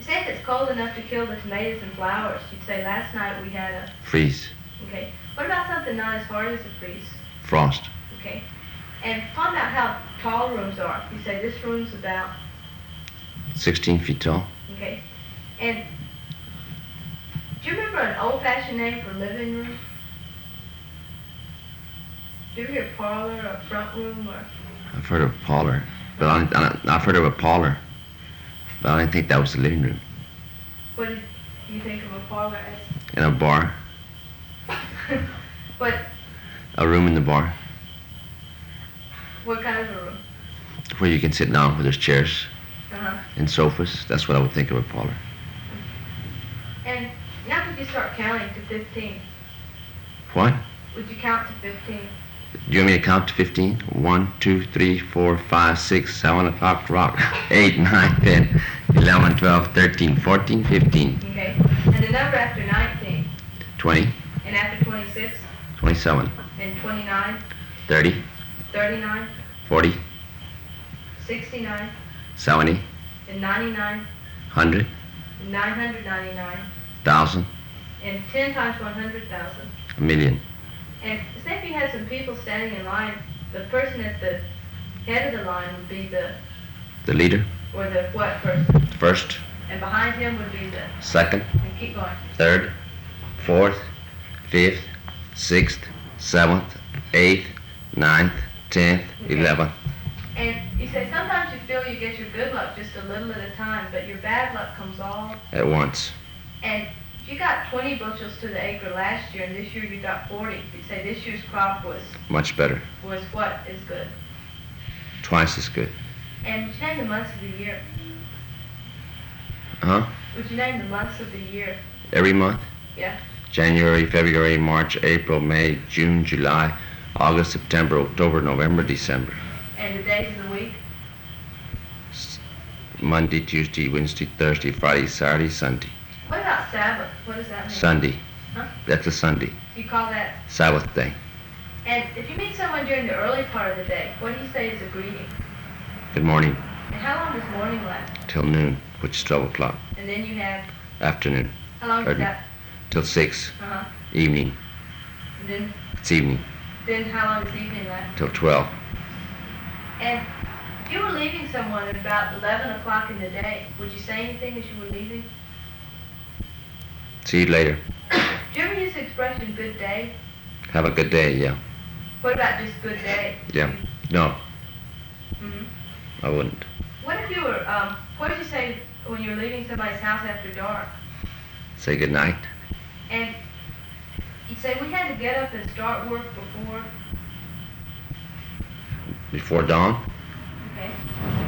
You say if it's cold enough to kill the tomatoes and flowers, you'd say last night we had a... Freeze. Okay. What about something not as hard as a freeze? Frost. Okay. And find out how tall rooms are. You say this room's about... 16 feet tall. Okay. And do you remember an old-fashioned name for living room? Do you ever hear parlor or front room or... I've heard of parlor, but I've heard of a parlor, but I didn't think that was the living room. What did you think of a parlor as? In a bar. What? A room in the bar What kind of a room? where you can sit down, where there's chairs Uh-huh. and sofas. That's what I would think of a parlor. And now could you start counting to 15? What? Would you count to 15? Do you want me to count to 15? 1, 2, 3, 4, 5, 6, 7 o'clock, rock. 8, 9, 10, 11, 12, 13, 14, 15. Okay. And the number after 19? 20, And after 26? 27, And 29? 30, 39? 40, 69? 70, And 99? 100, And 999? 1,000, And 10 times 100,000? a million. And say if you had some people standing in line, the person at the head of the line would be the, The leader, or the what person? first, And behind him would be the, second, and keep going. third, fourth, fifth, sixth, seventh, eighth, ninth, 10th, Okay. 11th. And you say sometimes you feel you get your good luck just a little at a time, but your bad luck comes all. At once. And if you got 20 bushels to the acre last year, and this year you got 40, you say this year's crop was Much better. what is good. Twice as good. And would you name the months of the year? Huh? Would you name the months of the year? Every month? Yeah. January, February, March, April, May, June, July, August, September, October, November, December. And the days of the week? Monday, Tuesday, Wednesday, Thursday, Friday, Saturday, Sunday. What about Sabbath? What does that mean? Sunday. Huh? That's a Sunday. You call that? Sabbath day. And if you meet someone during the early part of the day, what do you say is a greeting? Good morning. And how long does morning last? Till noon, which is 12 o'clock. And then you have, Afternoon. how long does that? Till 6. Uh-huh. Evening. And then It's evening. Then how long does evening last? Till 12. And if you were leaving someone at about 11 o'clock in the day, would you say anything as you were leaving? See you later. Do you ever use the expression good day? Have a good day, yeah. What about just good day? Yeah. No, Mm-hmm. I wouldn't. What if you were, what did you say when you were leaving somebody's house after dark? Say good night. And you'd say we had to get up and start work before, Before dawn? okay?